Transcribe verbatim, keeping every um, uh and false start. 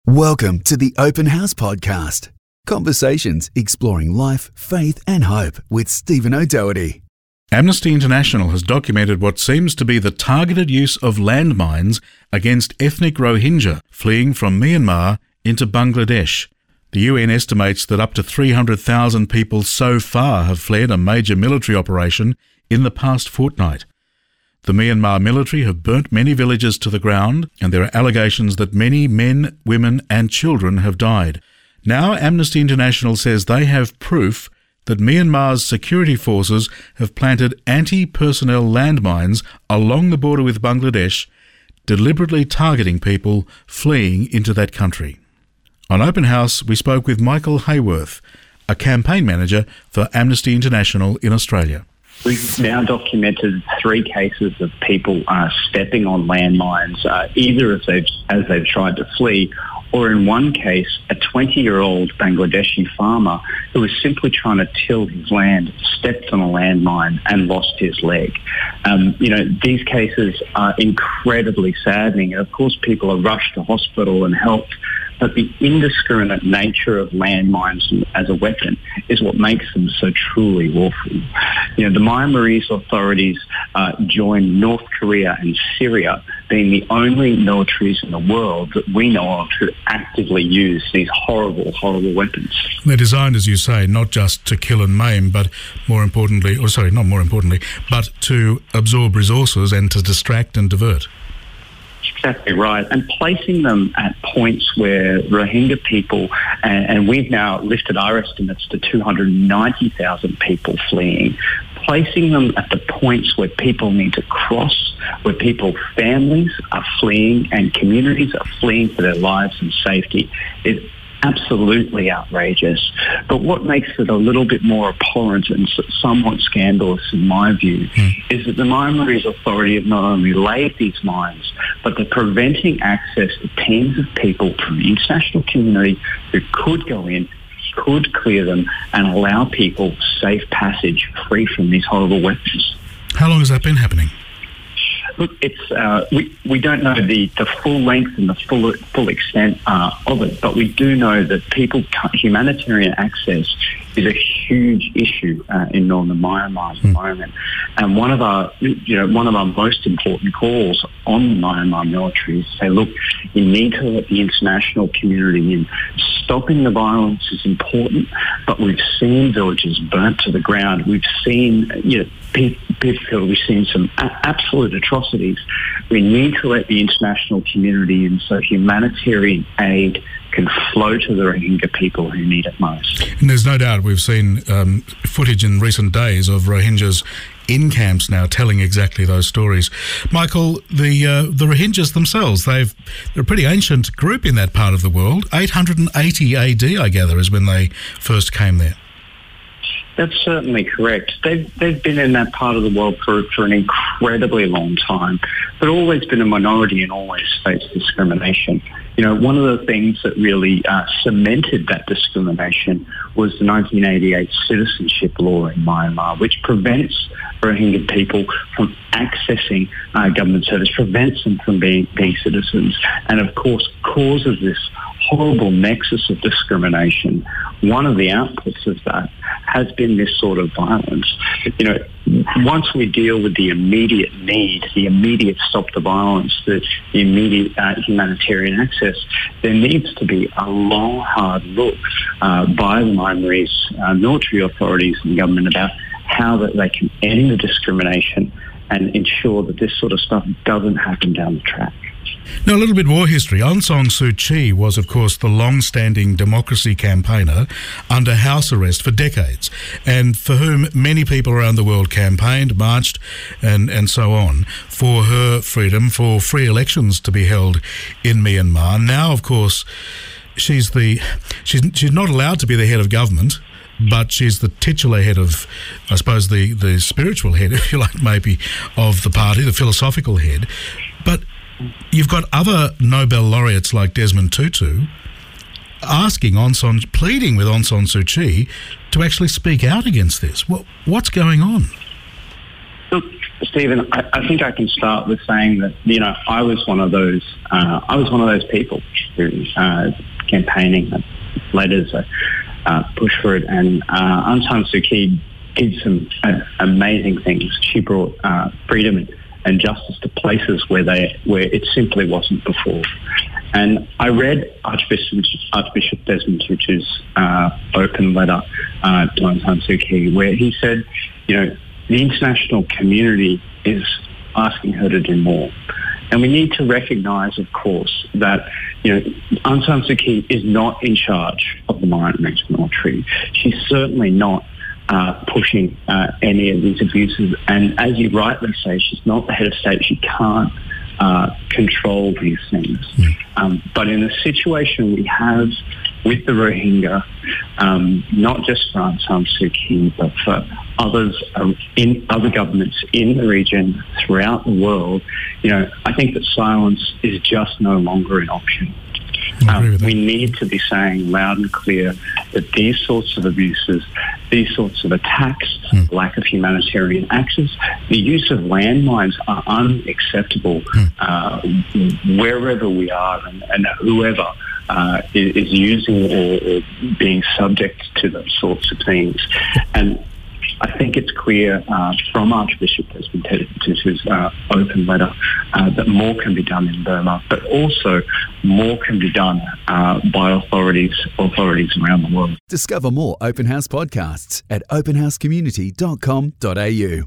Welcome to the Open House Podcast. Conversations exploring life, faith and hope with Stephen O'Doherty. Amnesty International has documented what seems to be the targeted use of landmines against ethnic Rohingya fleeing from Myanmar into Bangladesh. The U N estimates that up to three hundred thousand people so far have fled a major military operation in the past fortnight. The Myanmar military have burnt many villages to the ground, and there are allegations that many men, women and children have died. Now Amnesty International says they have proof that Myanmar's security forces have planted anti-personnel landmines along the border with Bangladesh, deliberately targeting people fleeing into that country. On Open House, we spoke with Michael Hayworth, a campaign manager for Amnesty International in Australia. We've now documented three cases of people uh, stepping on landmines, uh, either as they've, as they've tried to flee, or in one case, a twenty-year-old Bangladeshi farmer who was simply trying to till his land, stepped on a landmine and lost his leg. Um, you know, these cases are incredibly saddening, and of course people are rushed to hospital and helped. But the indiscriminate nature of landmines as a weapon is what makes them so truly awful. You know, the Myanmarese authorities uh, joined North Korea and Syria, being the only militaries in the world that we know of who actively use these horrible, horrible weapons. They're designed, as you say, not just to kill and maim, but more importantly, or sorry, not more importantly, but to absorb resources and to distract and divert. Exactly right. And placing them at points where Rohingya people, and, and we've now lifted our estimates to two hundred ninety thousand people fleeing, placing them at the points where people need to cross, where people's families are fleeing and communities are fleeing for their lives and safety is absolutely outrageous. But what makes it a little bit more abhorrent and somewhat scandalous in my view mm. is that the Myanmarese authority have not only laid these mines, but they're preventing access to teams of people from the international community who could go in, could clear them and allow people safe passage free from these horrible weapons. How long has that been happening? Look, it's uh, we we don't know the, the full length and the full full extent uh, of it, but we do know that people humanitarian access is a huge issue uh, in northern Myanmar at the moment. And one of our you know one of our most important calls on the Myanmar military is to say, look, you need to let the international community in. Stopping the violence is important, but we've seen villages burnt to the ground. We've seen you know people. We've seen some a- absolute atrocities. We need to let the international community in so humanitarian aid can flow to the Rohingya people who need it most. And there's no doubt we've seen um, footage in recent days of Rohingyas in camps now telling exactly those stories. Michael, the uh, the Rohingyas themselves, they've, they're a pretty ancient group in that part of the world. eight hundred eighty A D, I gather, is when they first came there. That's certainly correct. They've, they've been in that part of the world for, for an incredibly long time, but always been a minority and always faced discrimination. You know, one of the things that really uh, cemented that discrimination was the nineteen eighty-eight citizenship law in Myanmar, which prevents Rohingya people from accessing uh, government service, prevents them from being, being citizens, and of course causes this horrible nexus of discrimination. One of the outputs of that has been this sort of violence. You know, once we deal with the immediate need, the immediate stop the violence, the, the immediate uh, humanitarian access, there needs to be a long, hard look uh, by the Myanmarese uh, military authorities and government about how that they can end the discrimination and ensure that this sort of stuff doesn't happen down the track. Now, a little bit more history. Aung San Suu Kyi was, of course, the long-standing democracy campaigner under house arrest for decades, and for whom many people around the world campaigned, marched, and, and so on, for her freedom, for free elections to be held in Myanmar. Now, of course, she's the she's she's not allowed to be the head of government, but she's the titular head of, I suppose, the, the spiritual head, if you like, maybe, of the party, the philosophical head. But you've got other Nobel laureates like Desmond Tutu asking Aung San, pleading with Aung San Suu Kyi to actually speak out against this. What, what's going on? Look, Stephen, I, I think I can start with saying that, you know, I was one of those, uh, I was one of those people who uh, campaigning letters, uh, uh, push for it, and uh, Aung San Suu Kyi did some uh, amazing things. She brought uh, freedom and, and justice to places where they where it simply wasn't before. And I read Archbishop, Archbishop Desmond Tutu's uh, open letter uh, to Aung San Suu Kyi, where he said, you know, the international community is asking her to do more. And we need to recognise, of course, that, you know, Aung San Suu Kyi is not in charge of the Myanmar military. She's certainly not uh, pushing uh, any of these abuses. And as you rightly say, she's not the head of state. She can't uh, control these things. Mm. Um, but in the situation we have with the Rohingya, um, not just for Aung San Suu Kyi, but for others uh, in other governments in the region, throughout the world, you know, I think that silence is just no longer an option. Um, we need to be saying loud and clear that these sorts of abuses, these sorts of attacks, mm. lack of humanitarian access, the use of landmines are unacceptable mm. uh, wherever we are, and, and whoever uh, is, is using or, or being subject to those sorts of things. And I think it's clear uh, from Archbishop Desmond Tutu's uh, open letter uh, that more can be done in Burma, but also more can be done uh, by authorities authorities around the world. Discover more Open House podcasts at open house community dot com dot a u.